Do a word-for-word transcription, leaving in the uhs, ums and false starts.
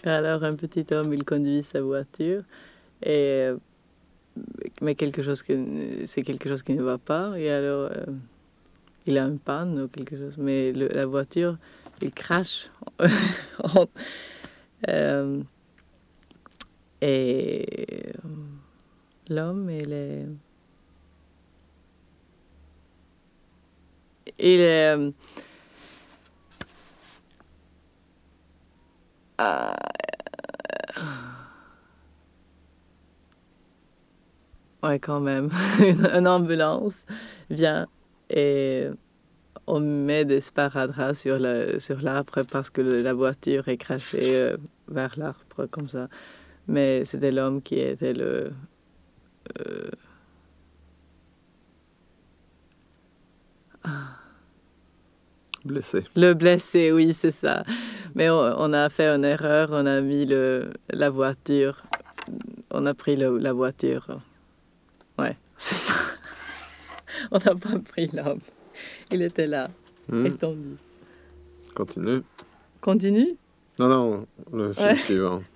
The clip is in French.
Alors, un petit homme, il conduit sa voiture, et, mais quelque chose que, c'est quelque chose qui ne va pas. Et alors, euh, il a une panne ou quelque chose. Mais le, la voiture, il crache. euh, et l'homme, il est... Il est... Euh, ouais, quand même. une, une ambulance vient et on met des sparadraps sur, la, sur l'arbre parce que le, la voiture est crachée euh, vers l'arbre, comme ça. Mais c'était l'homme qui était le... Euh, Blessé. Le blessé, oui, c'est ça. Mais on, on a fait une erreur, on a mis le, la voiture, on a pris le, la voiture. Ouais, c'est ça. On n'a pas pris l'homme. Il était là, mmh. étendu. Continue. Continue? Non, non, le film ouais. suivant.